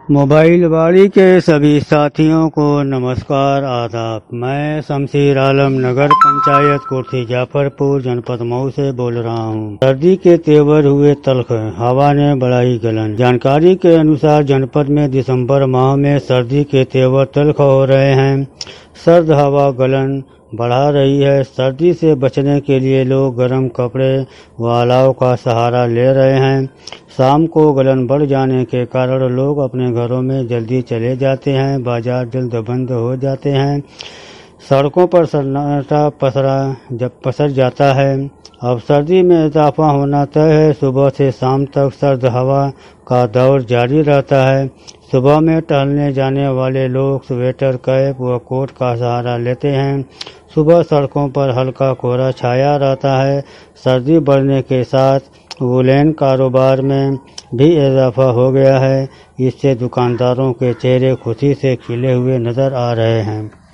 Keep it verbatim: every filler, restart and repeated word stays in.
Mobile बाड़ी के सभी साथियों को नमस्कार आदाब। मैं शमशीर आलम नगर पंचायत कोठी जाफरपुर जनपद मऊ से बोल रहा हूँ। सर्दी के तेवर हुए तल्ख, हवा ने बढ़ाई गलन। जानकारी के अनुसार जनपद में दिसंबर माह में सर्दी के तेवर तल्ख हो रहे हैं। सर्द हवा गलन बढ़ा रही है। सर्दी से बचने के लिए लोग गर्म कपड़े व अलाव का सहारा ले रहे हैं। शाम को गलन बढ़ जाने के कारण लोग अपने घरों में जल्दी चले जाते हैं। बाजार जल्द बंद हो जाते हैं। सड़कों पर सन्नाटा पसरा जब पसर जाता है। अब सर्दी में इजाफा होना तय है। सुबह से शाम तक सर्द हवा का दौर जारी रहता है। सुबह में टहलने जाने वाले लोग स्वेटर, कैप व कोट का सहारा लेते हैं। सुबह सड़कों पर हल्का कोहरा छाया रहता है। सर्दी बढ़ने के साथ वूलन कारोबार में भी इजाफा हो गया है। इससे दुकानदारों के चेहरे खुशी से खिले हुए नजर आ रहे हैं।